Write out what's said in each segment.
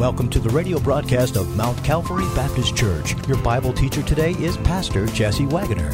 Welcome to the radio broadcast of Mount Calvary Baptist Church. Your Bible teacher today is Pastor Jesse Wagoner.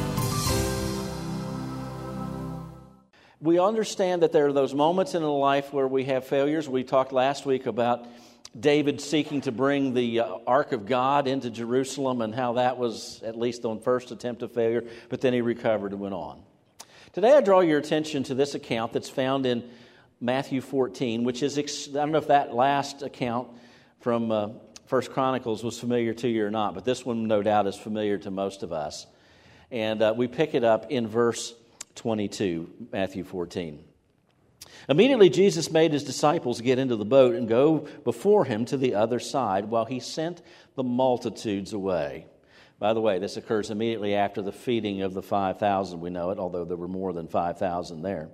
We understand that there are those moments in a life where we have failures. We talked last week about David seeking to bring the Ark of God into Jerusalem and how that was, at least on first attempt, a failure, but then he recovered and went on. Today I draw your attention to this account that's found in Matthew 14, which is, I don't know if that last account from First Chronicles was familiar to you or not, but this one no doubt is familiar to most of us. And we pick it up in verse 22, Matthew 14. Immediately Jesus made his disciples get into the boat and go before him to the other side while he sent the multitudes away. By the way, this occurs immediately after the feeding of the 5,000, we know it, although there were more than 5,000 there.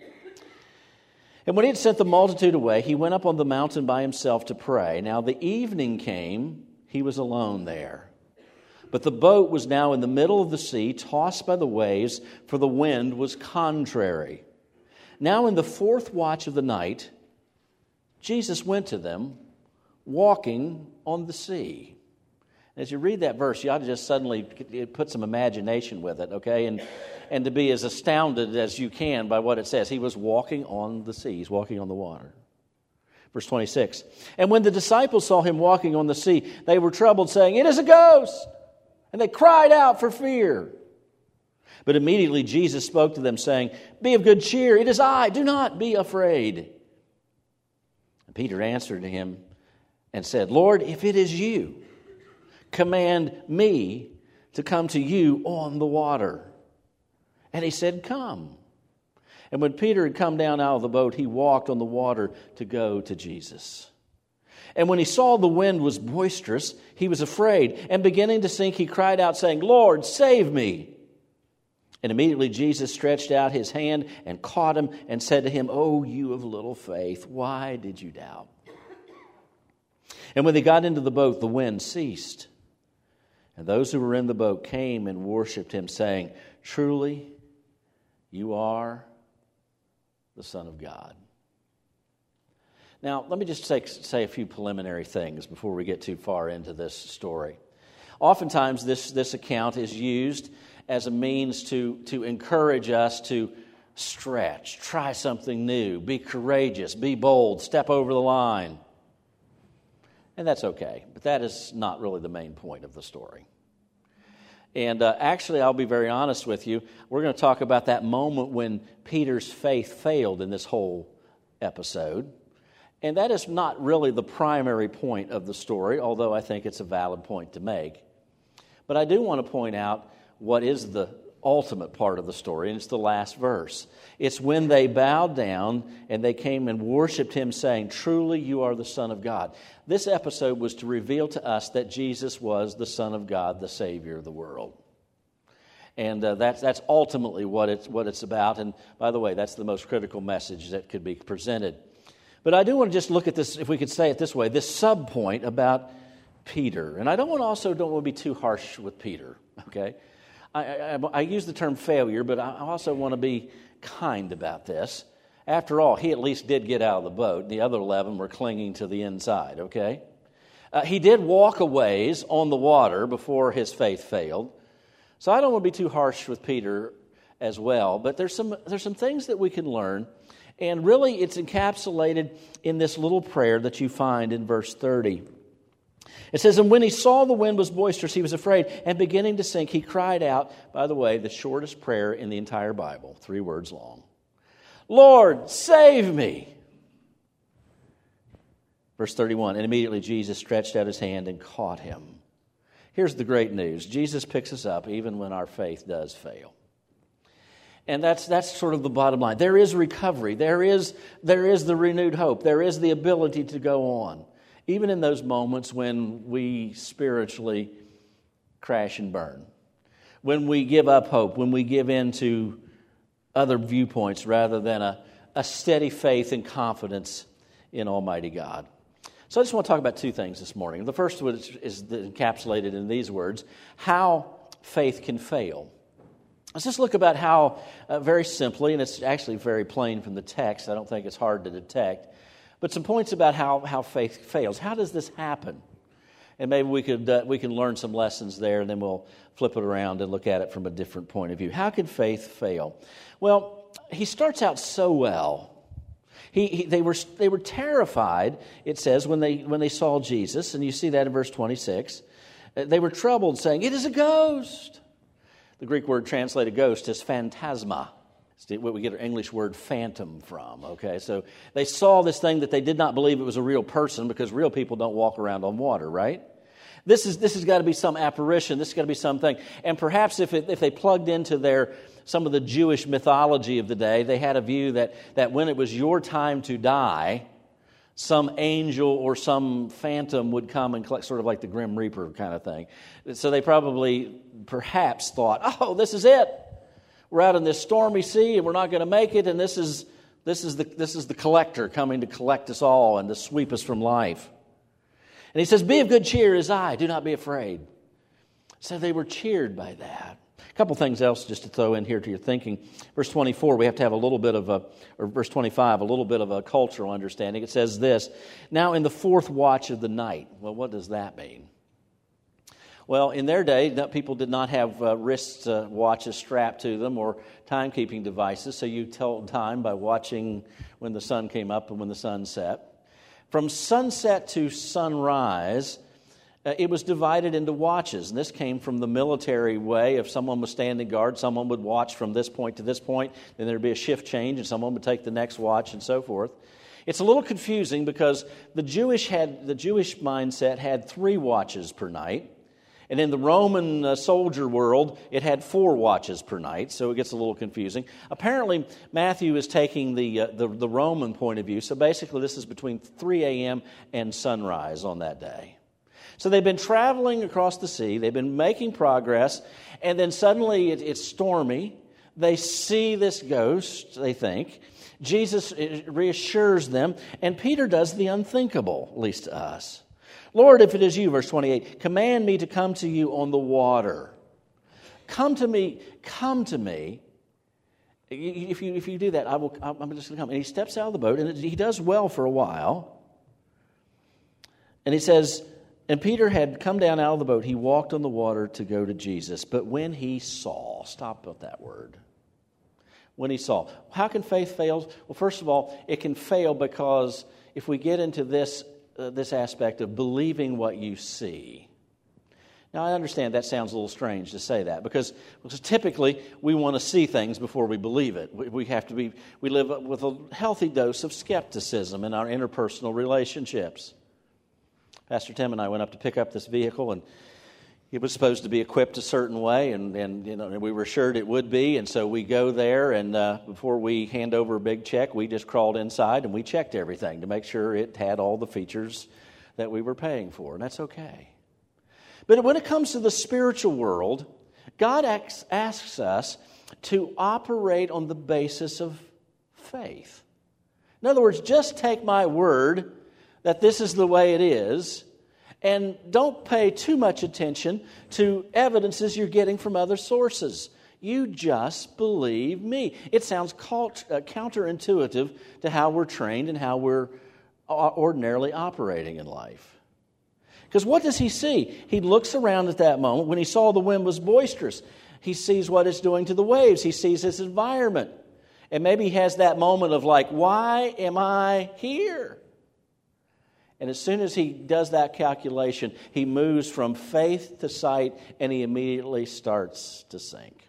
And when he had sent the multitude away, he went up on the mountain by himself to pray. Now the evening came, he was alone there. But the boat was now in the middle of the sea, tossed by the waves, for the wind was contrary. Now in the fourth watch of the night, Jesus went to them, walking on the sea. As you read that verse, you ought to just suddenly put some imagination with it, okay? And to be as astounded as you can by what it says. He was walking on the sea. He's walking on the water. Verse 26. And when the disciples saw him walking on the sea, they were troubled, saying, "It is a ghost!" And they cried out for fear. But immediately Jesus spoke to them, saying, "Be of good cheer. It is I. Do not be afraid." And Peter answered him and said, "Lord, if it is you, command me to come to you on the water." And he said, "Come." And when Peter had come down out of the boat, he walked on the water to go to Jesus. And when he saw the wind was boisterous, he was afraid, and beginning to sink, he cried out, saying, "Lord, save me." And immediately Jesus stretched out his hand and caught him and said to him, "Oh, you of little faith, why did you doubt?" And when they got into the boat, the wind ceased. And those who were in the boat came and worshipped him, saying, "Truly, you are the Son of God." Now, let me just say a few preliminary things before we get too far into this story. Oftentimes, this account is used as a means to encourage us to stretch, try something new, be courageous, be bold, step over the line. And that's okay, but that is not really the main point of the story. And actually, I'll be very honest with you, we're going to talk about that moment when Peter's faith failed in this whole episode. And that is not really the primary point of the story, although I think it's a valid point to make. But I do want to point out what is the ultimate part of the story, and it's the last verse. It's when they bowed down and they came and worshiped him, saying, "Truly you are the Son of God." This episode was to reveal to us that Jesus was the Son of God, the Savior of the world. And that's ultimately what it's about. And by the way, that's the most critical message that could be presented. But I do want to just look at this, if we could say it this way, this sub-point about Peter. And I don't want to be too harsh with Peter, okay? I use the term failure, but I also want to be kind about this. After all, he at least did get out of the boat. The other 11 were clinging to the inside, okay? He did walk a ways on the water before his faith failed. So I don't want to be too harsh with Peter as well. But there's some things that we can learn. And really, it's encapsulated in this little prayer that you find in verse 30. It says, "And when he saw the wind was boisterous, he was afraid, and beginning to sink, he cried out," by the way, the shortest prayer in the entire Bible, 3 words long, "Lord, save me." Verse 31, "And immediately Jesus stretched out his hand and caught him." Here's the great news. Jesus picks us up even when our faith does fail. And that's sort of the bottom line. There is recovery. There is the renewed hope. There is the ability to go on. Even in those moments when we spiritually crash and burn. When we give up hope. When we give in to other viewpoints rather than a steady faith and confidence in Almighty God. So I just want to talk about 2 things this morning. The first one is encapsulated in these words, how faith can fail. Let's just look about how, very simply, and it's actually very plain from the text, I don't think it's hard to detect, But some points about how faith fails. How does this happen? And maybe we can learn some lessons there, and then we'll flip it around and look at it from a different point of view. How can faith fail? Well, he starts out so well. They were terrified, it says, when they saw Jesus, and you see that in verse 26. They were troubled, saying, "It is a ghost." The Greek word translated ghost is phantasma. It's what we get our English word phantom from. Okay, so they saw this thing that they did not believe it was a real person, because real people don't walk around on water, right? This has got to be some apparition. This has got to be something. And perhaps if they plugged into some of the Jewish mythology of the day, they had a view that when it was your time to die, some angel or some phantom would come and collect, sort of like the Grim Reaper kind of thing. So they perhaps thought, "Oh, this is it. We're out in this stormy sea, and we're not going to make it. And this is the collector coming to collect us all and to sweep us from life." And he says, "Be of good cheer as I. Do not be afraid." So they were cheered by that. A couple things else just to throw in here to your thinking. Verse 24, we have to have a little bit of verse 25, a little bit of a cultural understanding. It says this, "Now in the fourth watch of the night." Well, what does that mean? Well, in their day, people did not have wrist watches strapped to them or timekeeping devices, so you told time by watching when the sun came up and when the sun set. From sunset to sunrise, it was divided into watches, and this came from the military way. If someone was standing guard, someone would watch from this point to this point, then there'd be a shift change, and someone would take the next watch, and so forth. It's a little confusing because the Jewish mindset had 3 watches per night. And in the Roman soldier world, it had 4 watches per night, so it gets a little confusing. Apparently, Matthew is taking the Roman point of view, so basically this is between 3 a.m. and sunrise on that day. So they've been traveling across the sea, they've been making progress, and then suddenly it's stormy. They see this ghost, they think. Jesus reassures them, and Peter does the unthinkable, at least to us. "Lord, if it is you," verse 28, "command me to come to you on the water." Come to me. If you do that, I'm just going to come. And he steps out of the boat, and he does well for a while. And he says, "And Peter had come down out of the boat. He walked on the water to go to Jesus. But when he saw," stop with that word. When he saw. How can faith fail? Well, first of all, it can fail because if we get into this aspect of believing what you see. Now, I understand that sounds a little strange to say that because typically we want to see things before we believe it. We live with a healthy dose of skepticism in our interpersonal relationships. Pastor Tim and I went up to pick up this vehicle, and it was supposed to be equipped a certain way, and we were assured it would be, and so we go there, and before we hand over a big check, we just crawled inside and we checked everything to make sure it had all the features that we were paying for, and that's okay. But when it comes to the spiritual world, God asks us to operate on the basis of faith. In other words, just take my word that this is the way it is, and don't pay too much attention to evidences you're getting from other sources. You just believe me. It sounds counterintuitive to how we're trained and how we're ordinarily operating in life. Because what does he see? He looks around at that moment. When he saw the wind was boisterous, he sees what it's doing to the waves. He sees his environment. And maybe he has that moment of like, why am I here? And as soon as he does that calculation, he moves from faith to sight, and he immediately starts to sink.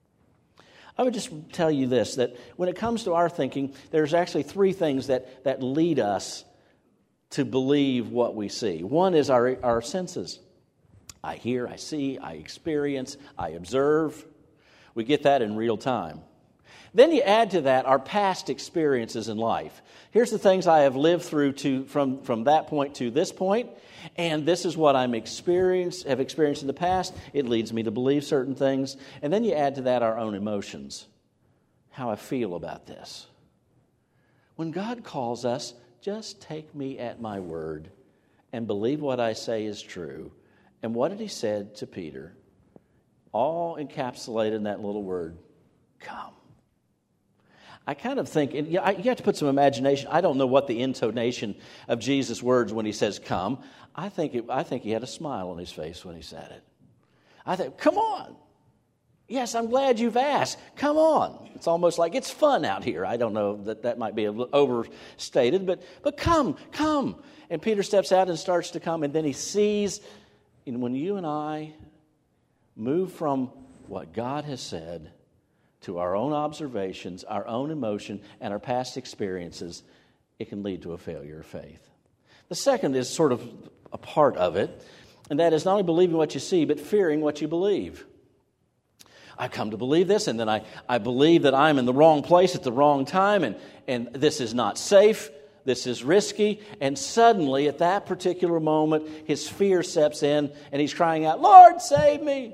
I would just tell you this, that when it comes to our thinking, there's actually 3 things that lead us to believe what we see. One is our senses. I hear, I see, I experience, I observe. We get that in real time. Then you add to that our past experiences in life. Here's the things I have lived through from that point to this point, and this is what have experienced in the past. It leads me to believe certain things. And then you add to that our own emotions, how I feel about this. When God calls us, just take me at my word and believe what I say is true. And what did he say to Peter? All encapsulated in that little word, come. I kind of think, and you have to put some imagination. I don't know what the intonation of Jesus' words when he says, come. I think he had a smile on his face when he said it. I think, come on. Yes, I'm glad you've asked. Come on. It's almost like it's fun out here. I don't know that might be a little overstated, but come. And Peter steps out and starts to come, and then he sees, and when you and I move from what God has said to our own observations, our own emotion, and our past experiences, it can lead to a failure of faith. The second is sort of a part of it, and that is not only believing what you see, but fearing what you believe. I come to believe this, and then I believe that I'm in the wrong place at the wrong time, and this is not safe, this is risky, and suddenly at that particular moment, his fear steps in, and he's crying out, Lord, save me!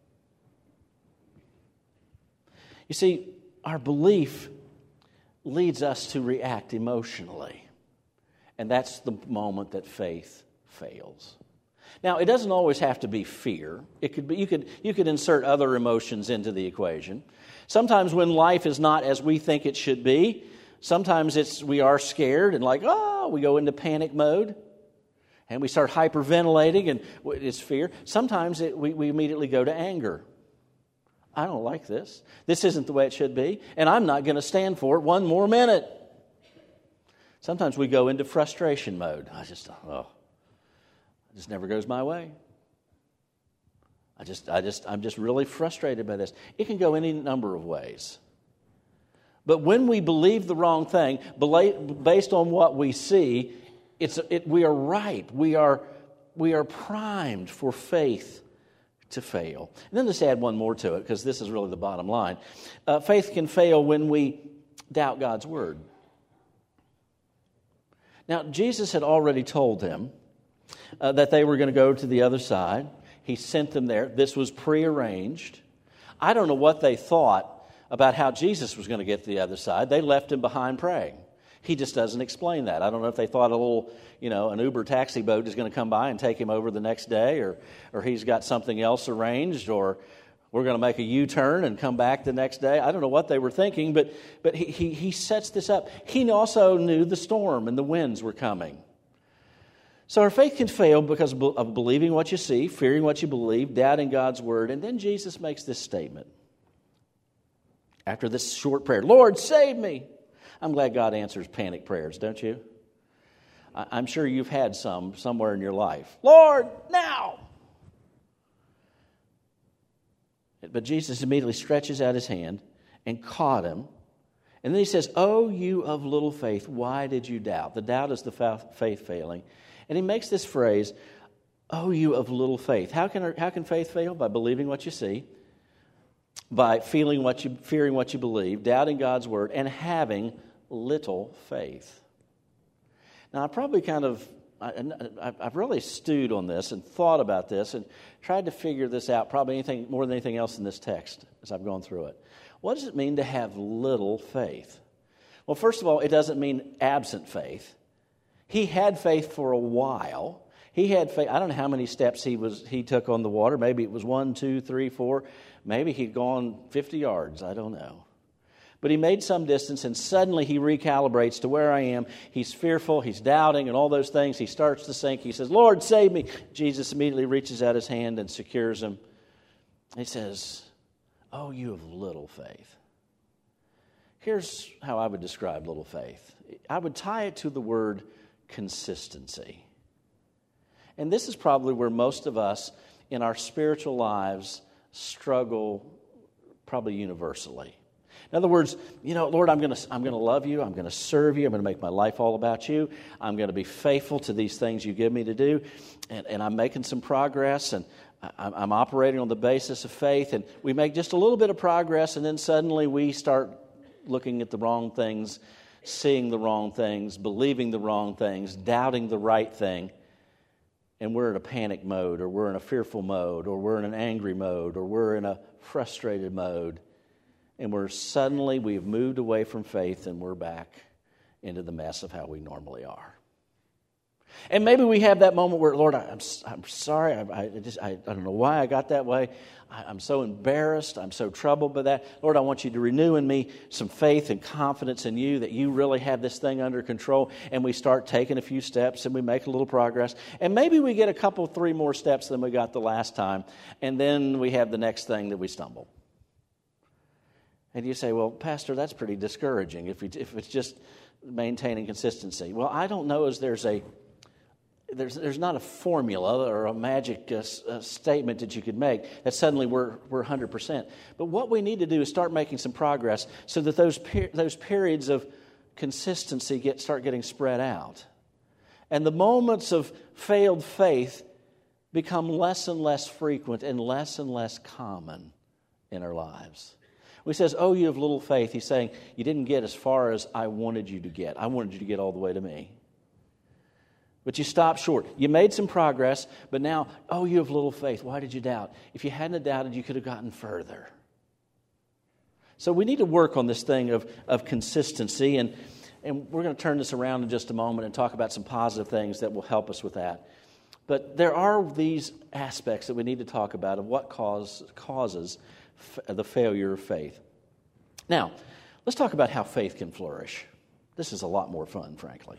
You see, our belief leads us to react emotionally, and that's the moment that faith fails. Now, it doesn't always have to be fear. It could be you could insert other emotions into the equation. Sometimes when life is not as we think it should be, sometimes we are scared and we go into panic mode and we start hyperventilating and it's fear. Sometimes we immediately go to anger. I don't like this. This isn't the way it should be, and I'm not going to stand for it one more minute. Sometimes we go into frustration mode. It just never goes my way. I'm just really frustrated by this. It can go any number of ways. But when we believe the wrong thing, based on what we see, we are ripe. We are primed for faith to fail. And then let's add one more to it, because this is really the bottom line. Faith can fail when we doubt God's word. Now, Jesus had already told them that they were going to go to the other side. He sent them there. This was prearranged. I don't know what they thought about how Jesus was going to get to the other side. They left him behind praying. He just doesn't explain that. I don't know if they thought an Uber taxi boat is going to come by and take him over the next day, or he's got something else arranged, or we're going to make a U-turn and come back the next day. I don't know what they were thinking, but he sets this up. He also knew the storm and the winds were coming. So our faith can fail because of believing what you see, fearing what you believe, doubting God's word. And then Jesus makes this statement. After this short prayer, Lord, save me. I'm glad God answers panic prayers, don't you? I'm sure you've had some somewhere in your life. Lord, now! But Jesus immediately stretches out his hand and caught him. And then he says, oh, you of little faith, why did you doubt? The doubt is the faith failing. And he makes this phrase, oh, you of little faith. How can faith fail? By believing what you see, by fearing what you believe, doubting God's word, and having little faith. Now, I've really stewed on this and thought about this and tried to figure this out, probably more than anything else in this text as I've gone through it. What does it mean to have little faith? Well, first of all, it doesn't mean absent faith. He had faith for a while. He had faith. I don't know how many steps he took on the water. Maybe it was 1, 2, 3, 4. Maybe he'd gone 50 yards. I don't know. But he made some distance, and suddenly he recalibrates to where I am. He's fearful, he's doubting, and all those things. He starts to sink. He says, Lord, save me. Jesus immediately reaches out his hand and secures him. He says, oh, you have little faith. Here's how I would describe little faith. I would tie it to the word consistency. And this is probably where most of us in our spiritual lives struggle, probably universally. In other words, Lord, I'm going to love you. I'm going to serve you. I'm going to make my life all about you. I'm going to be faithful to these things you give me to do. And I'm making some progress, and I'm operating on the basis of faith. And we make just a little bit of progress, and then suddenly we start looking at the wrong things, seeing the wrong things, believing the wrong things, doubting the right thing. And we're in a panic mode, or we're in a fearful mode, or we're in an angry mode, or we're in a frustrated mode. And we've moved away from faith, and we're back into the mess of how we normally are. And maybe we have that moment where, Lord, I'm sorry. I don't know why I got that way. I'm so embarrassed. I'm so troubled by that. Lord, I want you to renew in me some faith and confidence in you that you really have this thing under control. And we start taking a few steps and we make a little progress. And maybe we get 3 more steps than we got the last time. And then we have the next thing that we stumble. And you say, well, Pastor, that's pretty discouraging if it's just maintaining consistency. Well, I don't know as there's not a formula or a magic statement that you could make that suddenly we're 100%. But what we need to do is start making some progress so that those periods of consistency start getting spread out. And the moments of failed faith become less and less frequent and less common in our lives. When he says, oh, you have little faith, he's saying, you didn't get as far as I wanted you to get. I wanted you to get all the way to me. But you stopped short. You made some progress, but now, oh, you have little faith. Why did you doubt? If you hadn't doubted, you could have gotten further. So we need to work on this thing of consistency, and we're going to turn this around in just a moment and talk about some positive things that will help us with that. But there are these aspects that we need to talk about of what causes the failure of faith. Now, let's talk about how faith can flourish. This is a lot more fun, frankly.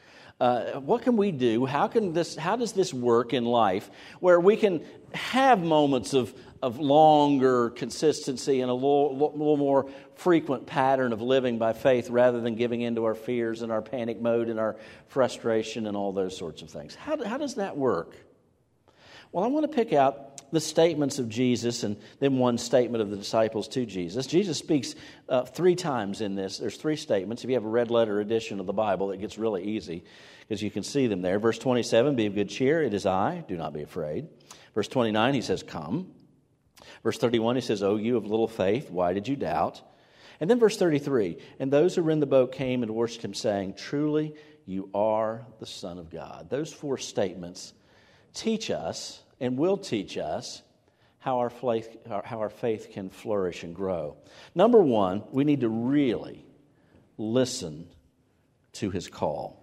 What can we do? How does this work in life where we can have moments of longer consistency and a little more frequent pattern of living by faith rather than giving in to our fears and our panic mode and our frustration and all those sorts of things? How does that work? Well, I want to pick out the statements of Jesus and then one statement of the disciples to Jesus. Jesus speaks 3 times in this. There's 3 statements. If you have a red letter edition of the Bible, it gets really easy because you can see them there. Verse 27, be of good cheer. It is I. Do not be afraid. Verse 29, he says, come. Verse 31, he says, oh, you of little faith, why did you doubt? And then verse 33, and those who were in the boat came and worshipped him, saying, truly, you are the Son of God. Those 4 statements teach us and will teach us how our faith can flourish and grow. Number 1, we need to really listen to his call.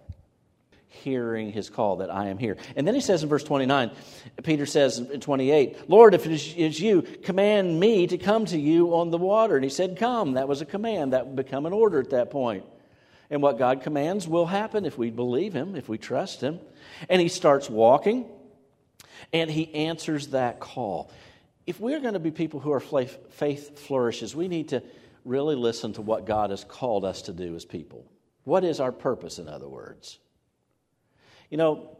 Hearing his call that I am here. And then he says in verse 29, Peter says in 28, Lord, if it is you, command me to come to you on the water. And he said, come. That was a command. That would become an order at that point. And what God commands will happen if we believe him, if we trust him. And he starts walking. And he answers that call. If we're going to be people who are faith flourishes, we need to really listen to what God has called us to do as people. What is our purpose, in other words? You know,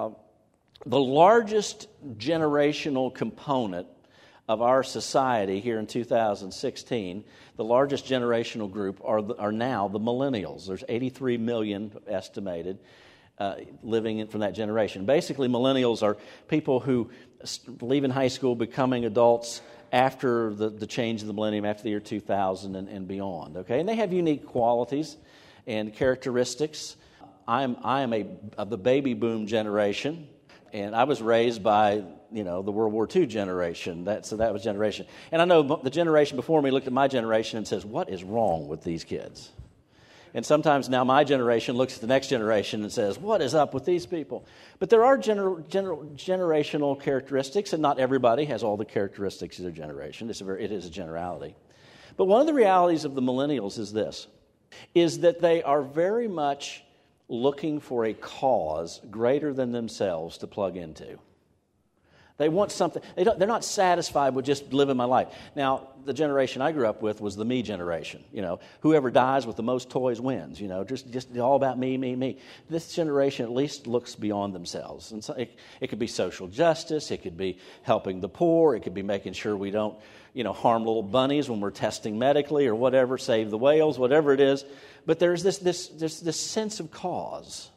the largest generational component of our society here in 2016, the largest generational group are now the millennials. There's 83 million estimated. Living from that generation. Basically, millennials are people who leaving high school, becoming adults after the change of the millennium, after the year 2000 and beyond. Okay, and they have unique qualities and characteristics. I am of the baby boom generation, and I was raised by the World War II generation. So that was generation. And I know the generation before me looked at my generation and says, "What is wrong with these kids?" And sometimes now my generation looks at the next generation and says, what is up with these people? But there are generational characteristics, and not everybody has all the characteristics of their generation. It is a generality. But one of the realities of the millennials is this, is that they are very much looking for a cause greater than themselves to plug into. They want something. They're not satisfied with just living my life. Now, the generation I grew up with was the me generation. Whoever dies with the most toys wins. Just all about me, me, me. This generation at least looks beyond themselves. And so it could be social justice. It could be helping the poor. It could be making sure we don't, harm little bunnies when we're testing medically or whatever. Save the whales, whatever it is. But there's this sense of cause.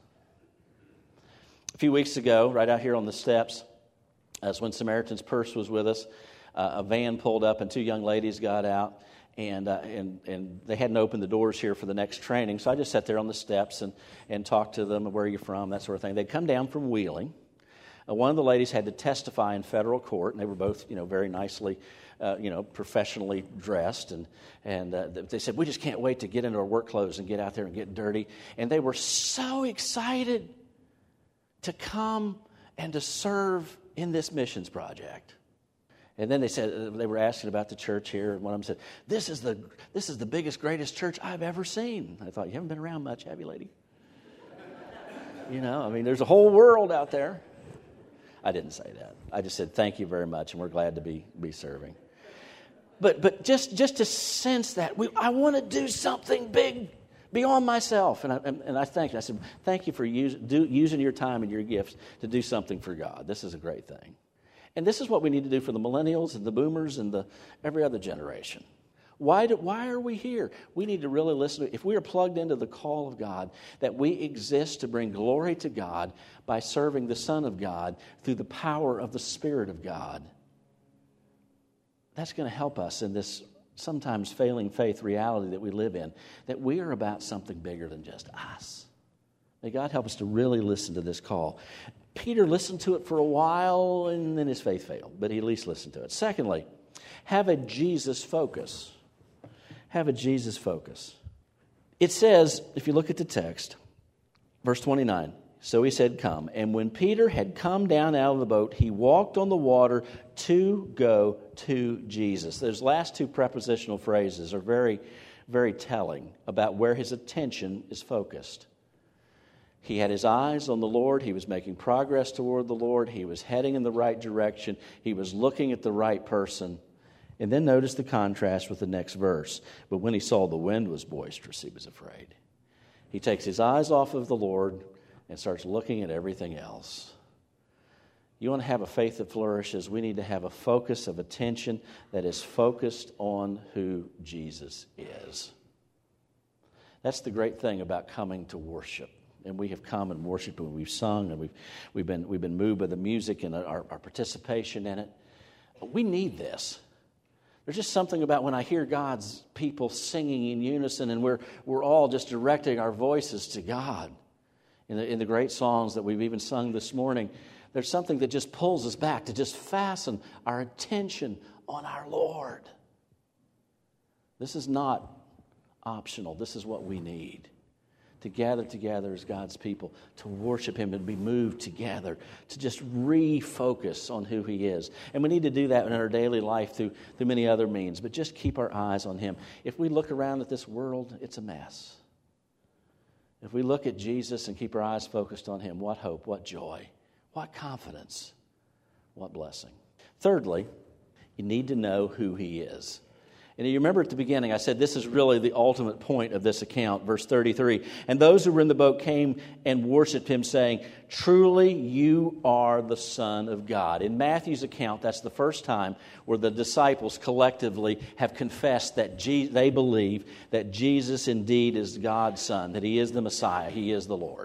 A few weeks ago, right out here on the steps. That's when Samaritan's Purse was with us. A van pulled up and 2 young ladies got out, and they hadn't opened the doors here for the next training. So I just sat there on the steps and talked to them, where are you from, that sort of thing. They'd come down from Wheeling. One of the ladies had to testify in federal court, and they were both, very nicely, professionally dressed. And they said, we just can't wait to get into our work clothes and get out there and get dirty. And they were so excited to come and to serve in this missions project. And then they were asking about the church here, and one of them said, this is the biggest, greatest church I've ever seen. I thought, you haven't been around much, have you, lady? There's a whole world out there. I didn't say that. I just said, thank you very much, and we're glad to be serving. But just to sense that, I want to do something big beyond myself. And I thanked you. I said, thank you for using your time and your gifts to do something for God. This is a great thing. And this is what we need to do for the millennials and the boomers and every other generation. Why are we here? We need to really listen. If we are plugged into the call of God, that we exist to bring glory to God by serving the Son of God through the power of the Spirit of God. That's going to help us in this sometimes failing faith reality that we live in, that we are about something bigger than just us. May God help us to really listen to this call. Peter listened to it for a while, and then his faith failed, but he at least listened to it. Secondly, have a Jesus focus. Have a Jesus focus. It says, if you look at the text, verse 29, so he said, come. And when Peter had come down out of the boat, he walked on the water to go to Jesus. Those last two prepositional phrases are very, very telling about where his attention is focused. He had his eyes on the Lord. He was making progress toward the Lord. He was heading in the right direction. He was looking at the right person. And then notice the contrast with the next verse. But when he saw the wind was boisterous, he was afraid. He takes his eyes off of the Lord and starts looking at everything else. You want to have a faith that flourishes, we need to have a focus of attention that is focused on who Jesus is. That's the great thing about coming to worship. And we have come and worshiped and we've sung and we've been moved by the music and our participation in it. But we need this. There's just something about when I hear God's people singing in unison and we're all just directing our voices to God. In the great songs that we've even sung this morning, there's something that just pulls us back to just fasten our attention on our Lord. This is not optional. This is what we need. To gather together as God's people, to worship Him and be moved together, to just refocus on who He is. And we need to do that in our daily life through many other means, but just keep our eyes on Him. If we look around at this world, it's a mess. If we look at Jesus and keep our eyes focused on Him, what hope, what joy, what confidence, what blessing. Thirdly, you need to know who He is. And you remember at the beginning, I said this is really the ultimate point of this account, verse 33. And those who were in the boat came and worshiped Him, saying, truly you are the Son of God. In Matthew's account, that's the first time where the disciples collectively have confessed that they believe that Jesus indeed is God's Son, that He is the Messiah, He is the Lord.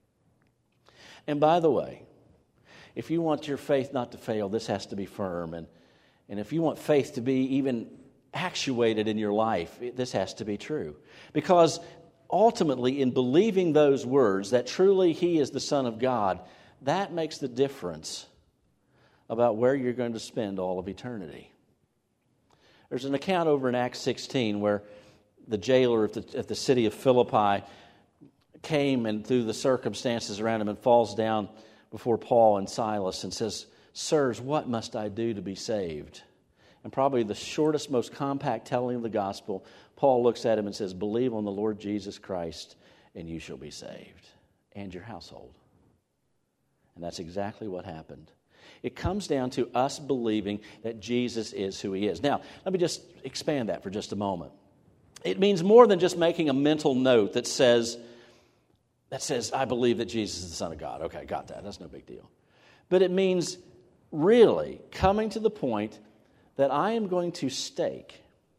And by the way, if you want your faith not to fail, this has to be firm. And if you want faith to be even actuated in your life, this has to be true. Because ultimately, in believing those words, that truly He is the Son of God, that makes the difference about where you're going to spend all of eternity. There's an account over in Acts 16 where the jailer at the city of Philippi came and through the circumstances around him and falls down before Paul and Silas and says, sirs, what must I do to be saved? And probably the shortest, most compact telling of the gospel, Paul looks at him and says, believe on the Lord Jesus Christ and you shall be saved, and your household. And that's exactly what happened. It comes down to us believing that Jesus is who He is. Now, let me just expand that for just a moment. It means more than just making a mental note that says, I believe that Jesus is the Son of God. Okay, got that. That's no big deal. But it means really coming to the point that I am going to stake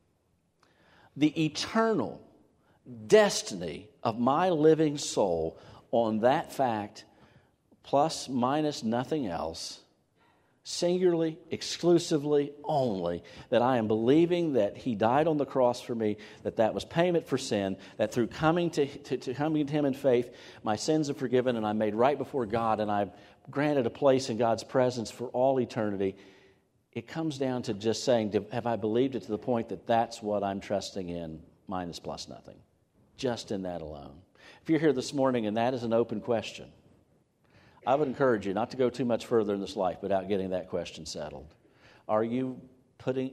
the eternal destiny of my living soul on that fact, plus, minus, nothing else, singularly, exclusively, only, that I am believing that He died on the cross for me, that was payment for sin, that through coming to Him in faith, my sins are forgiven and I'm made right before God and I'm granted a place in God's presence for all eternity. It comes down to just saying, have I believed it to the point that that's what I'm trusting in, minus, plus, nothing? Just in that alone. If you're here this morning and that is an open question, I would encourage you not to go too much further in this life without getting that question settled. Are you putting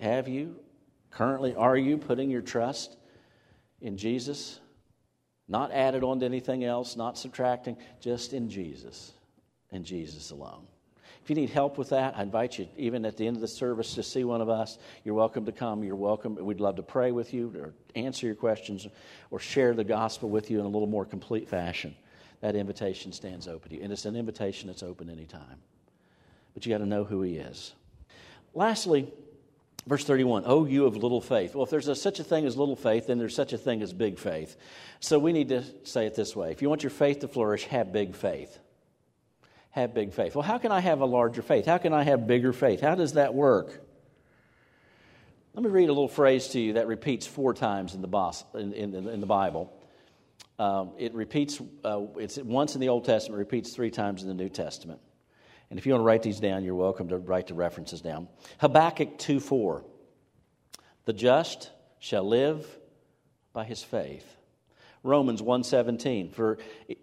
your trust in Jesus? Not added on to anything else, not subtracting, just in Jesus, and Jesus alone. If you need help with that, I invite you, even at the end of the service, to see one of us. You're welcome to come. You're welcome. We'd love to pray with you or answer your questions or share the gospel with you in a little more complete fashion. That invitation stands open to you. And it's an invitation that's open anytime. But you got to know who He is. Lastly, verse 31, "Oh, you of little faith." Well, if there's such a thing as little faith, then there's such a thing as big faith. So we need to say it this way. If you want your faith to flourish, have big faith. Have big faith. Well, how can I have a larger faith? How can I have bigger faith? How does that work? Let me read a little phrase to you that repeats 4 times in the Bible. It repeats, it's once in the Old Testament, repeats 3 times in the New Testament. And if you want to write these down, you're welcome to write the references down. Habakkuk 2:4. "The just shall live by his faith." Romans 1:17. For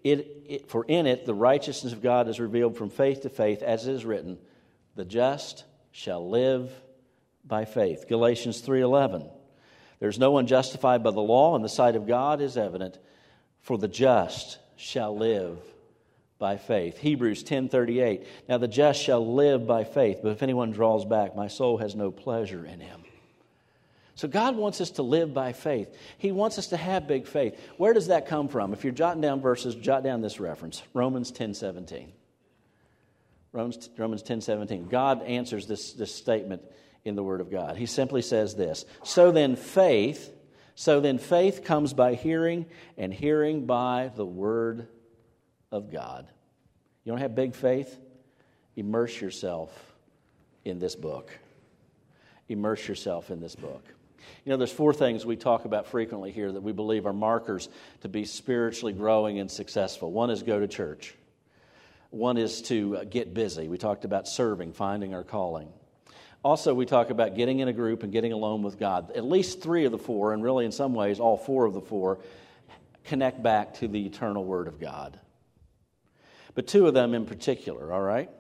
in it the righteousness of God is revealed from faith to faith, as it is written, "The just shall live by faith." Galatians 3:11. "There's no one justified by the law, and the sight of God is evident, for the just shall live by faith." Hebrews 10:38. "Now the just shall live by faith, but if anyone draws back, my soul has no pleasure in him." So God wants us to live by faith. He wants us to have big faith. Where does that come from? If you're jotting down verses, jot down this reference, Romans 10:17. Romans 10:17. God answers this statement in the Word of God. He simply says this, So then faith comes by hearing, and hearing by the Word of God. You don't have big faith? Immerse yourself in this book. Immerse yourself in this book. You know, there's 4 things we talk about frequently here that we believe are markers to be spiritually growing and successful. One is go to church. One is to get busy. We talked about serving, finding our calling. Also, we talk about getting in a group and getting alone with God. At least 3 of the 4, and really in some ways all 4 of the 4, connect back to the eternal Word of God. But 2 of them in particular, all right?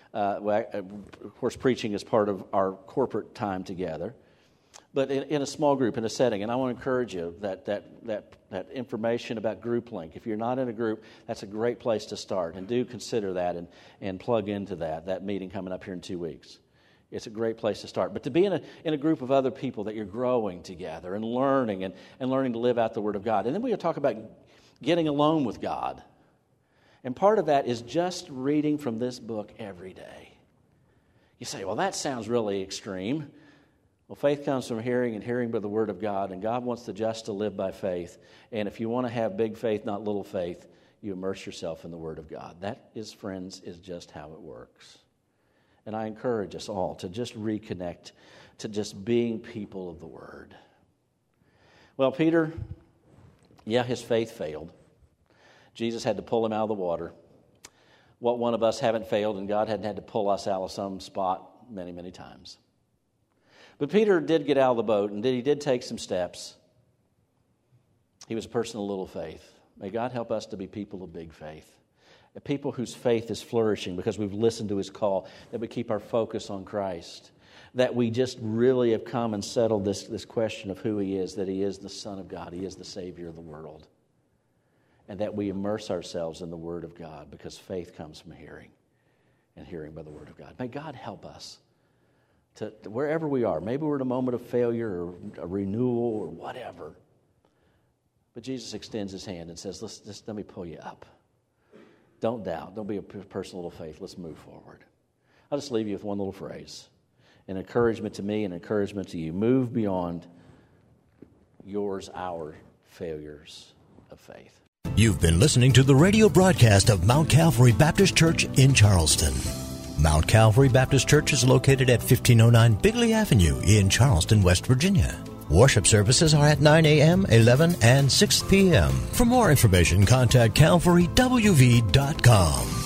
Of course, preaching is part of our corporate time together. But in a small group, in a setting, and I want to encourage you that information about Group Link, if you're not in a group, that's a great place to start. And do consider that and plug into that meeting coming up here in 2 weeks. It's a great place to start. But to be in a group of other people that you're growing together and learning and learning to live out the Word of God. And then we'll talk about getting alone with God. And part of that is just reading from this book every day. You say, well, that sounds really extreme. Well, faith comes from hearing, and hearing by the Word of God, and God wants the just to live by faith. And if you want to have big faith, not little faith, you immerse yourself in the Word of God. That, friends, is just how it works. And I encourage us all to just reconnect to just being people of the Word. Well, Peter, his faith failed. Jesus had to pull him out of the water. What one of us haven't failed, and God hadn't had to pull us out of some spot many, many times. But Peter did get out of the boat, and he did take some steps. He was a person of little faith. May God help us to be people of big faith. A people whose faith is flourishing because we've listened to His call, that we keep our focus on Christ, that we just really have come and settled this question of who He is, that He is the Son of God, He is the Savior of the world, and that we immerse ourselves in the Word of God because faith comes from hearing, and hearing by the Word of God. May God help us to wherever we are. Maybe we're in a moment of failure or a renewal or whatever. But Jesus extends His hand and says, let me pull you up. Don't doubt. Don't be a person of little faith. Let's move forward. I'll just leave you with one little phrase. An encouragement to me, an encouragement to you. Move beyond our failures of faith. You've been listening to the radio broadcast of Mount Calvary Baptist Church in Charleston. Mount Calvary Baptist Church is located at 1509 Bigley Avenue in Charleston, West Virginia. Worship services are at 9 a.m., 11, and 6 p.m. For more information, contact calvarywv.com.